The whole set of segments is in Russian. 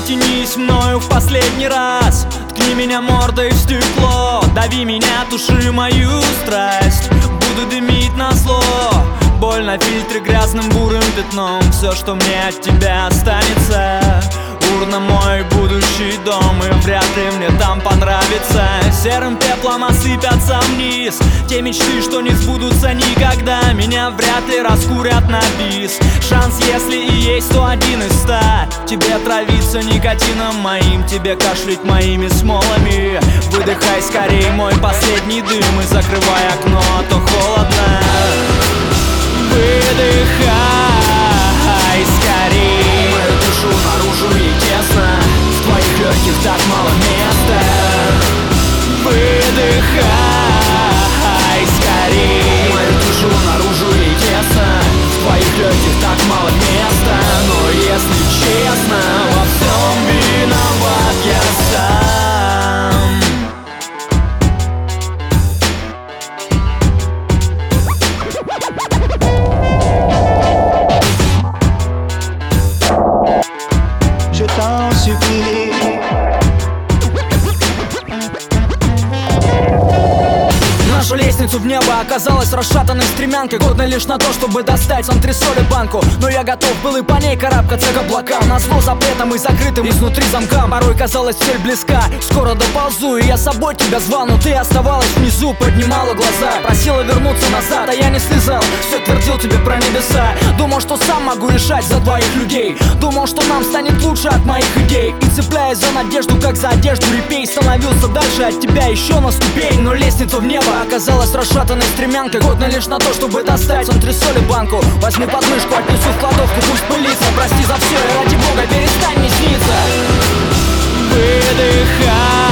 потянись мною в последний раз. Ткни меня мордой в стекло, дави меня, туши мою страсть. Буду дымить назло, боль на фильтре грязным бурым пятном. Все, что мне от тебя останется, урна мой будущий дом, и вряд ли мне там понравится. Серым пеплом осыпятся вниз те мечты, что не сбудутся никогда. Меня вряд ли раскурят на бис. Шанс, если и есть, то 1 из 100. Тебе травиться никотином моим, тебе кашлять моими смолами. Выдыхай скорей мой последний дым и закрывай окно, а то холодно. Выдыхай скорей мою душу наружу и тесно. В твоих легких так мало места. Выдыхай скорей мою душу наружу и тесно. В твоих легких так мало места. Но если честно, во всем виноват я сам. Je t'en supplie. Нашу лестницу в небо оказалась расшатанной стремянкой, годной лишь на то, чтобы достать с антресоли банку. Но я готов был и по ней карабкаться к облакам, назло запретом и закрытым изнутри замкам. Порой казалось, цель близка, скоро доползу, и я с собой тебя звал, но ты оставалась внизу, поднимала глаза, просила вернуться назад, а я не слезал, все твердил тебе про небеса. Думал, что сам могу решать за двоих людей, думал, что нам станет лучше от моих идей. И цепляясь за надежду, как за одежду репей, становился дальше от тебя еще на ступень. Но лестница в небо оказалась расшатанной стремянкой, годной лишь на то, чтобы достать с антресоли банку. Возьми подмышку, отнесу в кладовку, пусть пылится. Прости за все и ради бога перестань мне сниться. Выдыхай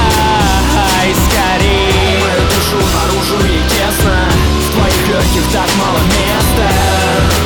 скорей мою душу наружу и тесно. В твоих легких так мало места.